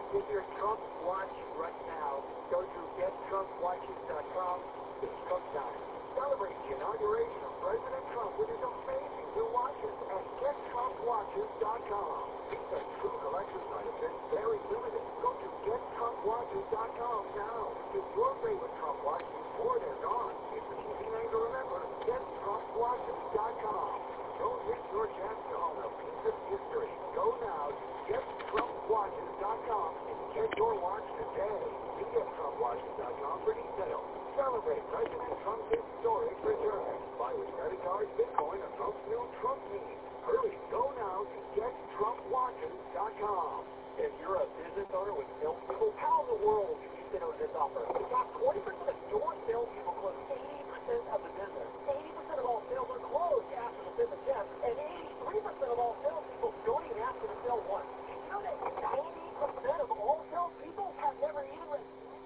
Get your Trump watch right now. Go to gettrumpwatches.com. It's Trump time. Celebrate the inauguration of President Trump with his amazing new watches at gettrumpwatches.com. These are true collector's items and very limited. Go to gettrumpwatches.com now. Get your favorite Trump watch before they're gone. It's an easy name to remember. gettrumpwatches.com. Don't miss your chance to own a piece of history. Go now to gettrumpwatches.com and get your watch today. See gettrumpwatches.com for details. Celebrate President Trump's historic return. Buy with credit cards, Bitcoin, or Trump's new Trump meme. Hurry, go now to gettrumpwatches.com. If you're a business owner with salespeople, how in the world can you say no to this offer? In fact, 20% of your salespeople close 80% of the business. 80% of all sales are closed after the business ends, and 83% of all salespeople don't even ask for the sale once. Did you know that 90% of all salespeople have never even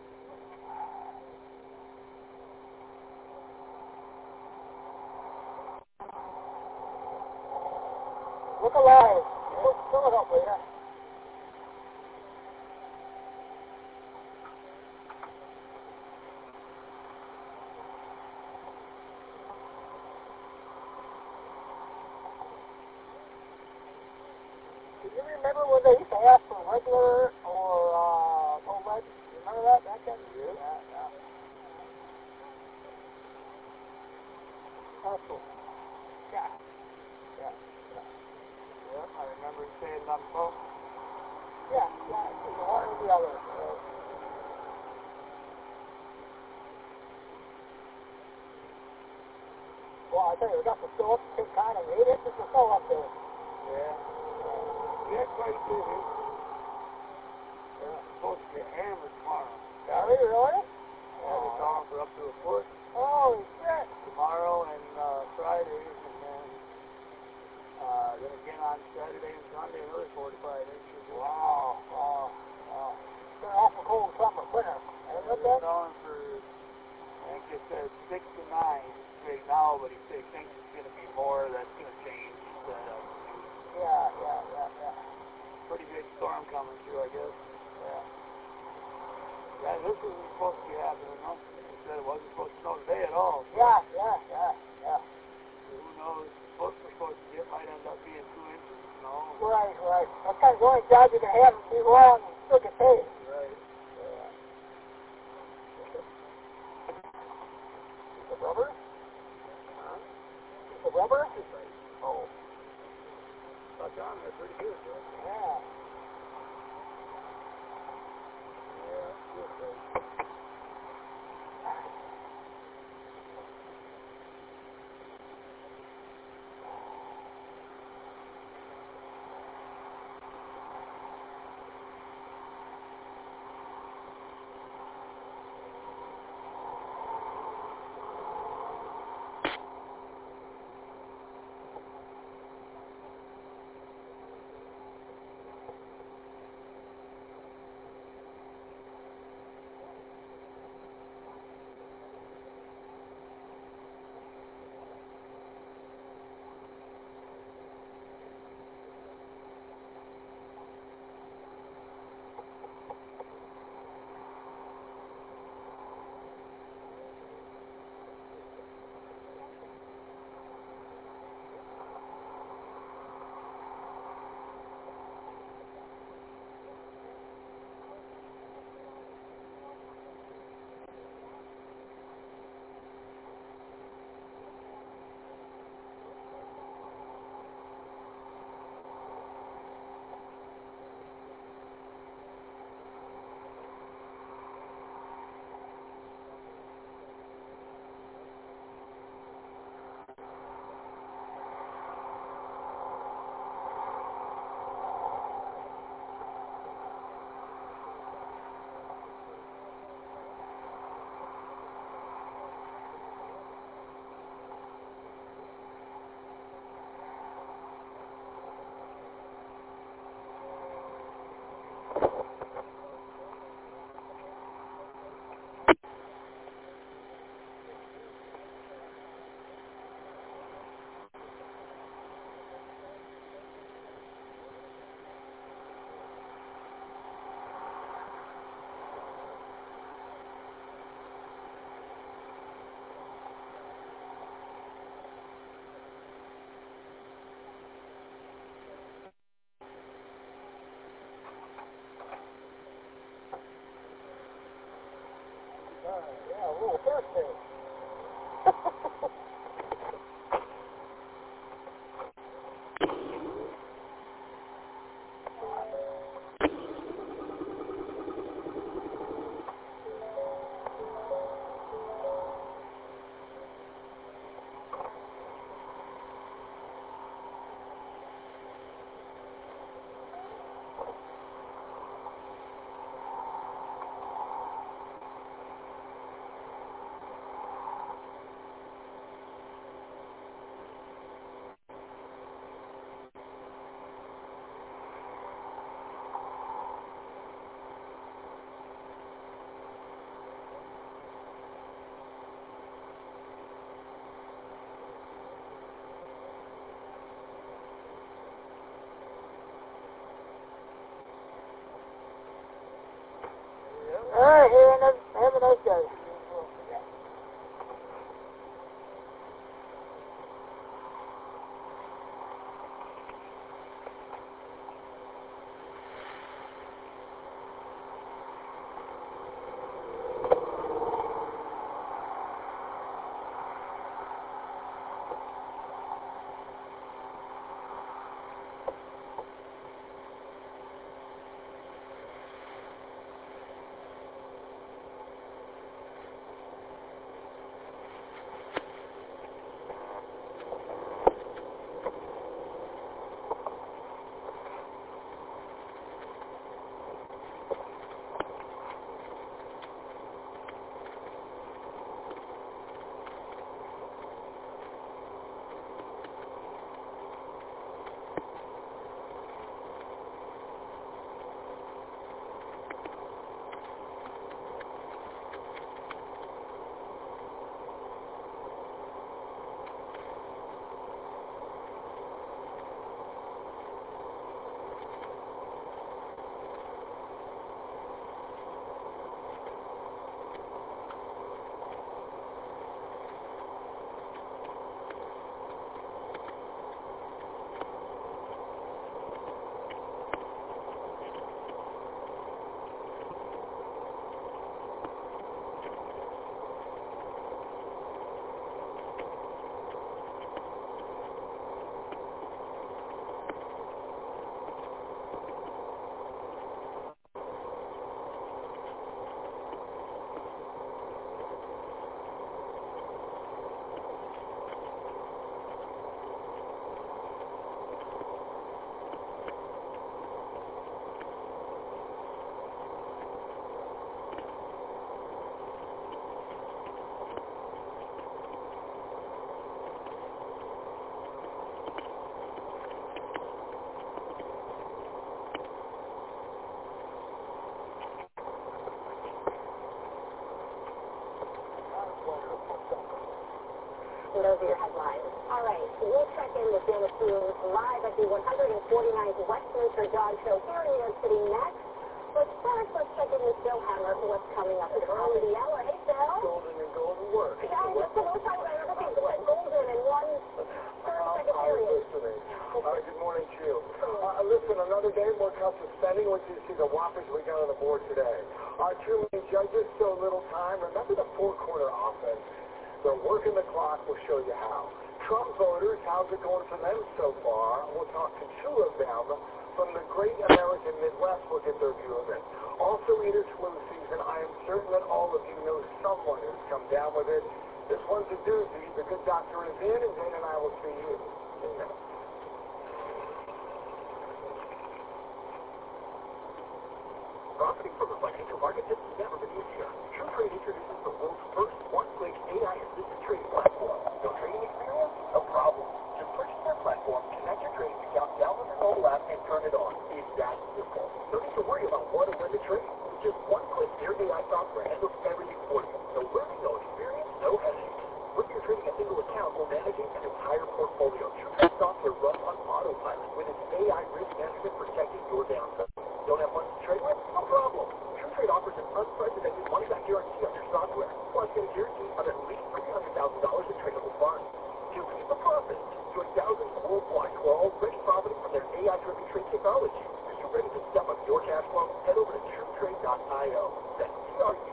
Look alive. Fill it up, will ya? Do you remember when they used to ask for regular or no lead? You remember that back then? Yeah. Awesome. Yeah. Yeah, I remember saying that before. Yeah, it's one or the other. Well, I tell you, we got the snow up to kind of 8 inches of snow up there. Yeah. Yeah, quite good. Yeah, it's supposed to get hammered tomorrow. Are they really? Yeah, they're calling for up to a foot. Holy shit. Tomorrow and Friday, and then again on Saturday and Sunday, another 45 inches. Wow. It's been an awful cold summer, winter. They're calling for, I think it says 6 to 9 right now, but he thinks it's going to be more. That's going to change. Yeah. Pretty big storm coming through, I guess. Yeah, this isn't supposed to be happening, no? He said it wasn't supposed to snow today at all. So. Yeah. Who knows? What we're supposed to get might end up being 2 inches of snow. Right. That's kind of the only job you can have and be wrong and still get paid. Right. Piece of rubber? Huh? Piece of rubber? Oh. Stuck on there pretty good, though. Yeah. Good, right. Yeah, a little birthday. All right, have a nice day. And those are your headlines. All right, we'll check in with Dennis Hughes live at the 149th Westminster Dog Show here in New York City next. But first, let's check in with Bill Hammer for what's coming up at the top of the hour. Hey, Bill. Golden and golden work. Yeah, listen, we're talking about everything golden in one 30-second period. Listening. Good morning to you. Listen, another day more custom spending. Once you see the whoppers we got on the board today. Our two main judges, so little time. Remember the four-quarter offense? They're working the clock. We'll show you how. Trump voters, how's it going for them so far? We'll talk to two of them from the great American Midwest. We'll get their view of it. Also, it is flu season. I am certain that all of you know someone who's come down with it. This one's a doozy. The good doctor is in, and Dan and I will see you in a minute. Profiting from the financial market has never been easier. TrueTrade introduces the world's first one-click AI-assisted trading platform. No trading experience? No problem. Just purchase their platform, connect your trading account, download your mobile app, and turn it on. It's that simple. No need to worry about what or when to trade. With just one click, their AI software handles everything for you. No learning, no experience, no headaches. Whether you're trading a single account or managing an entire portfolio, TrueTrade software runs on autopilot with its AI risk management protecting your downside. Don't have funds to trade with? No problem. TrueTrade offers an unprecedented money-back guarantee on your software, plus get a guarantee of at least $300,000 in tradable funds. To keep the profit, join thousands worldwide who are already profiting from their AI-driven trade technology. Are you ready to step up your cash flow? Head over to TrueTrade.io. That's TrueTrade.io.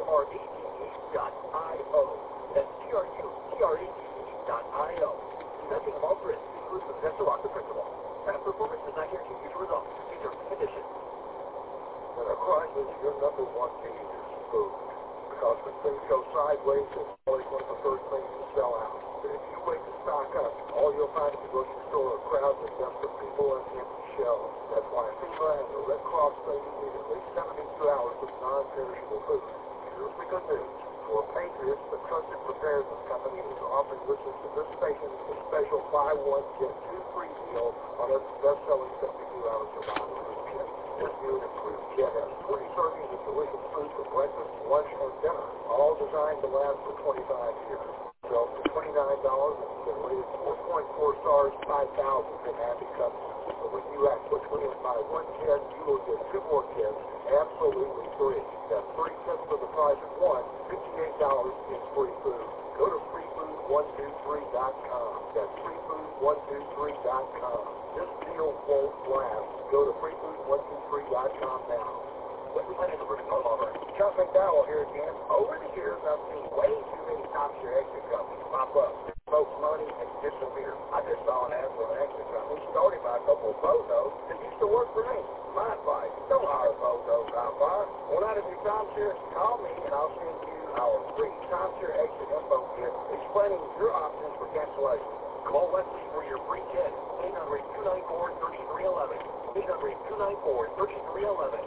TRUTREDE.io. That's TRUTREDE.io. Nothing of all risks, includes the potential loss of principal. Past performance does not guarantee future results. These are conditions. When a crisis, your number one need is food. Because when things go sideways, it's always one of the first things to sell out. But if you wait to stock up, all you'll find at the grocery store are crowds of desperate people and empty shelves. That's why FEMA and the Red Cross say you need at least 72 hours of non-perishable food. Here's the good news. For Patriots, the trusted preparedness company is offering listeners to this station a special buy one, get two free deal on its best-selling 72-hour survival food kit. This new and improved kit has 20 servings of delicious food for breakfast, lunch, and dinner, all designed to last for 25 years. So for $29 and get rated 4.4 stars, 5,000 in happy customers. But when you act quickly and buy one kit, you will get two more kits absolutely free. That's 3 kits for the price of one, $58 in free food. Go to freefood123.com. That's freefood123.com. This deal won't last. Go to freefood123.com now. What's the financial version all over? Chuck McDowell here again. Over the years, I've seen way too many timeshare exit companies pop up, smoke money, and disappear. I just saw an ad for an exit company started by a couple of bozos that used to work for me. My advice, don't hire bozos out fire. Want out of your timeshare? Call me and I'll send you our free timeshare exit info kit explaining your options for cancellation. Call Wesley for your free kit. 800-294-3311. 800-294-3311.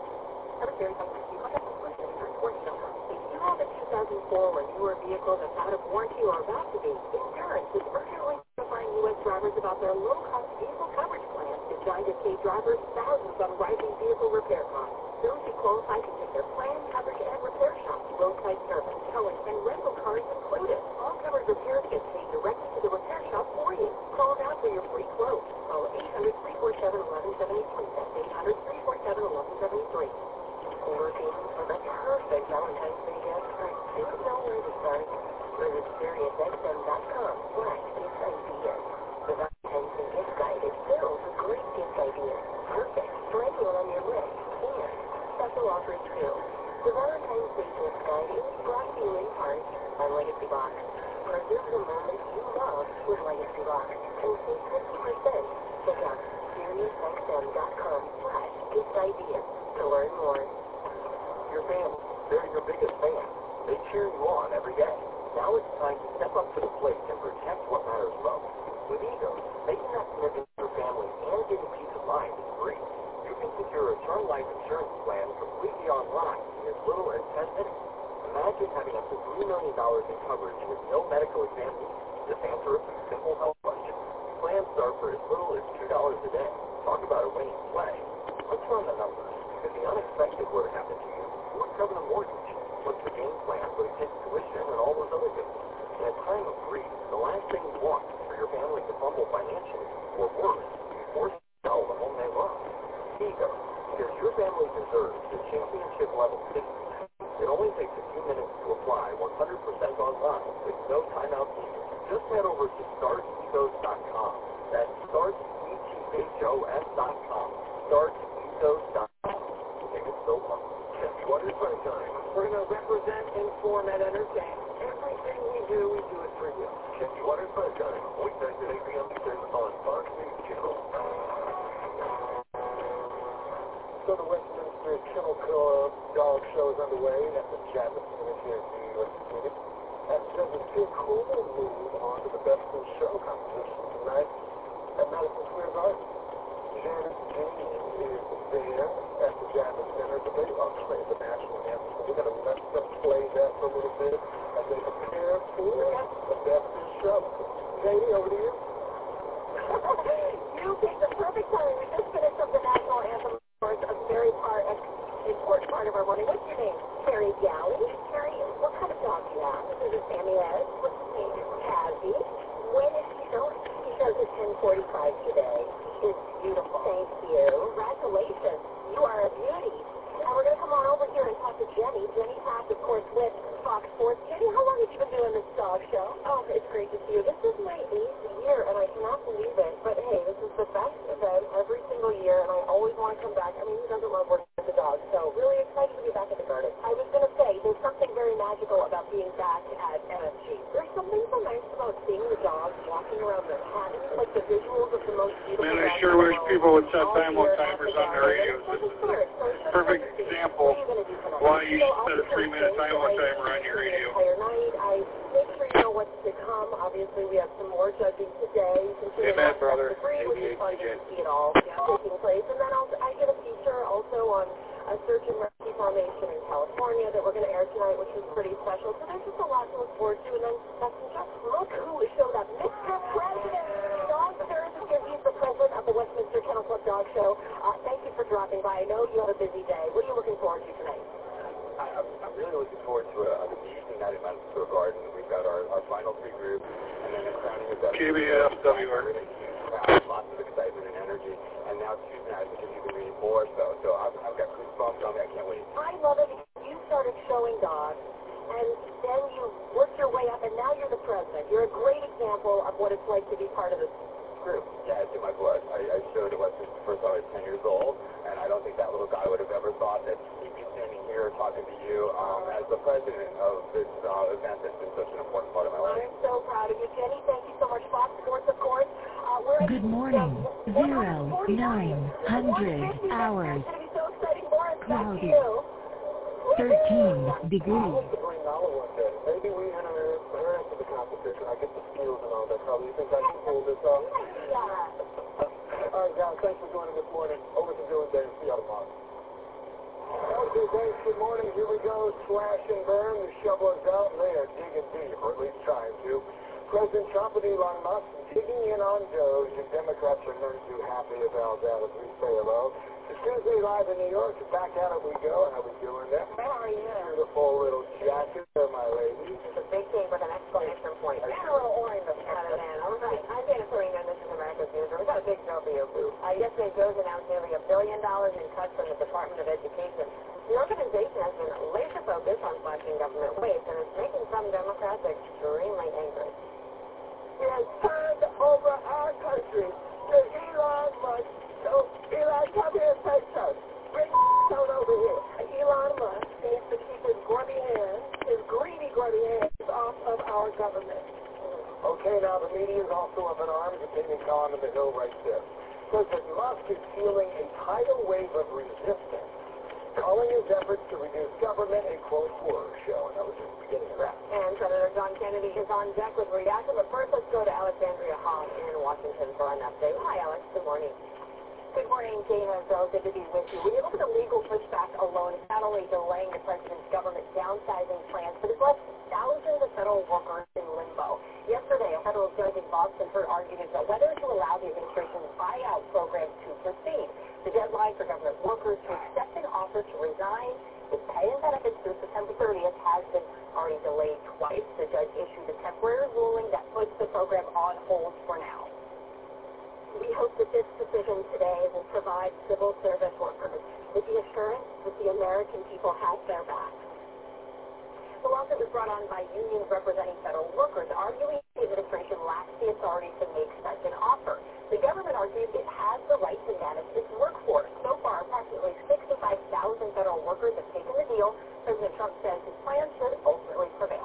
If you have a 2004 or newer vehicle that's out of warranty or about to be, Endurance is urgently notifying U.S. drivers about their low-cost vehicle coverage plan designed to save drivers thousands on rising vehicle repair costs. Those who qualify can get their plan, coverage, and repair shops, roadside service, towing, and rental cars included. All covered repairs get paid directly to the repair shop for you. Call now for your free quote. Call 800-347-1173. That's 800-347-1173. Looking for the perfect Valentine's Day gift? Don't know where to start? Visit SiriusXM.com/giftideas. The Valentine's Day gift guide is filled with great gift ideas, perfect for anyone on your list, and special offers too. The Valentine's Day gift guide is brought to you in part by Legacy Box. Preserve the moment you love with Legacy Box and save 50%. Check out SiriusXM.com/giftideas to learn more. Your family, they're your biggest fan. They cheer you on every day. Now it's time to step up to the plate and protect what matters most. With Egos, making that commitment to your family and getting peace of mind is free. You can secure a term life insurance plan completely online in as little as 10 minutes. Imagine having up to $3 million in coverage with no medical exam needs. Just answer a few simple health questions. Plans start for as little as $2 a day. Talk about a winning play. Let's run the numbers. If the unexpected were to happen to you, who would cover the mortgage? What's the game plan for the kids' tuition and all those other things? In a time of grief, the last thing you want is for your family to fumble financially, or worse, be forced to sell the home they love. Ego, because your family deserves the championship-level safety. It only takes a few minutes to apply 100% online with no timeout needed. Just head over to startegos.com. That's startegos.com. Startegos.com. Make it so fun. Guess what is my time? We're going to represent, inform, and entertain. Everything we do it for you. Guess what is my time? Weeknights at 8 p.m. Eastern on Fox News Channel. So the Westminster Kennel Club Dog Show is underway at the Javits Center here in New York City. And there's a big cool move on to the Best in Show competition tonight at Madison Square Garden. Janet James is there at the Javits Center, but they are playing the national anthem. So we're going to let them play that for a little bit as they prepare for the Best in Show. Katie, over to you. You picked the perfect time. We just finished up the national anthem. A very important part of our morning. What's your name? Carrie Galley. Carrie, what kind of dog do you have? This is Sammy Ed. What's his name? Tazzy. When is he showing? He shows at 10:45 today. It's beautiful. Thank you. Congratulations. You are a beauty. Now we're going to come on over here and talk to Jenny. Jenny Pack, of course, with Fox Sports. Jenny, how long have you been doing this dog show? Oh, it's great to see you. This is my 8th year, and I cannot believe it. But hey, this is the best event every single year, and I always want to come back. I mean, who doesn't love working with the dogs? So really excited to be back at the garden. I was going to say, there's something very why you should set a 3-minute timer on your radio. I make sure you know what's to come. Obviously, we have some more judging today. Amen, brother. Which is fun to see it all taking place. And then I get a feature also on a search and rescue formation in California that we're going to air tonight, which is pretty special. So there's just a lot to look forward to. And then just look who showed up. Mr. President, Don Thurston, he's the president of the Westminster Kennel Club Dog Show. Thank you for dropping by. I know you have a busy day. What are you looking forward to tonight? I'm really looking forward to the evening night at Madison Square Garden. We've got our final 3 groups, and then the crowning of that. KBSWR. Lots of excitement and energy, and now Tuesday night is even be more so. So I've got goosebumps on me. I can't wait. I love it because you started showing dogs, and then you worked your way up, and now you're the president. You're a great example of what it's like to be part of this group. Yeah, it's in my blood. I showed it first I was 10 years old, and I don't think that little guy would have ever thought that he'd be standing here talking to you as the president of this event that's been such an important part of my life. I'm so proud of you, Jenny. Thank you so much. Fox Sports, of course. Good morning. 0900 hours. Cloudy. 13 degrees. Maybe we enter into the competition. I get the skills and all that. Probably you think I can pull this off? All right, guys. Thanks for joining this morning. Over to Joe and Dave. See y'all tomorrow. Okay, thanks. Good morning. Here we go. Slash and burn. The shovel is out, and they are digging deep, or at least trying to. President Trump and Elon Musk digging in on Doge, and Democrats are none too happy about that as we say hello. It's Tuesday live in New York. Back at it we go. How we doing there? How are you? Beautiful little jacket there, my lady. It's a big thing with an exclamation point. And a little orange out of that. All right. I'm Dana Farina, and this is America's News. We've got a big show for you. Yesterday, Joe's announced nearly $1 billion in cuts from the Department of Education. The organization has been laser-focused on slashing government waste, and it's making some Democrats extremely angry. He has turned over our country to Elon Musk. So, Elon, come here and take us. Bring on over here. Elon Musk needs to keep his grubby hands, his greedy grubby hands, off of our government. Okay, now the media is also up in arms, opinion column in the Hill right there. Says that Musk is feeling a tidal wave of resistance, calling his efforts to reduce government a, quote, horror show. And that was just the beginning of that. And Senator John Kennedy is on deck with reaction. But first, let's go to Alexandria Hall in Washington for an update. Hi, Alex. Good morning. Good morning, Dana. So good to be with you. When you look at the legal pushback alone, it's not only delaying the president's government downsizing plans, but it's left thousands of federal workers in limbo. Yesterday, a federal judge in Boston heard arguments about whether to allow the administration's buyout program to proceed. The deadline for government workers to accept an offer to resign with pay and benefits through September 30th has been already delayed twice. The judge issued a temporary ruling that puts the program on hold for now. We hope that this decision today will provide civil service workers with the assurance that the American people have their back. The lawsuit was brought on by unions representing federal workers, arguing the administration lacks the authority to make such an offer. The government argues it has the right to manage its workforce. So far, approximately 65,000 federal workers have taken the deal. President Trump says his plan should ultimately prevail.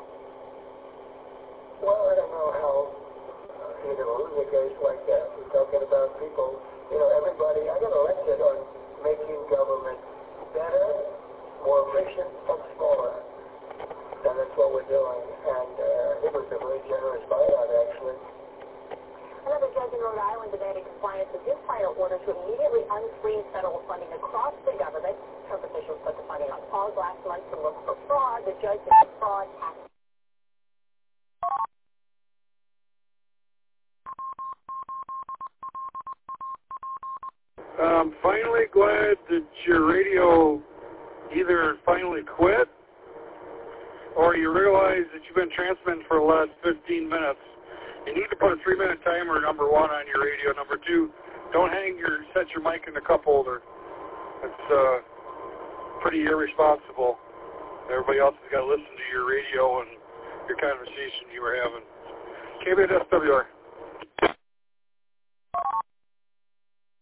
Well, I don't know how you're going to lose a case like that. We're talking about people, everybody. I got elected on making government better, more efficient, and smaller. And that's what we're doing. And it was a very generous buyout, actually. Another judge in Rhode Island demanded compliance with his prior order to immediately unfreeze federal funding across the government. Trump officials put the funding on pause last month to look for fraud. The judge said fraud has I'm finally glad that your radio either finally quit or you realize that you've been transmitting for the last 15 minutes. You need to put a 3-minute timer, number one, on your radio. Number two, don't set your mic in the cup holder. It's pretty irresponsible. Everybody else has got to listen to your radio and your conversation you were having. KBSWR.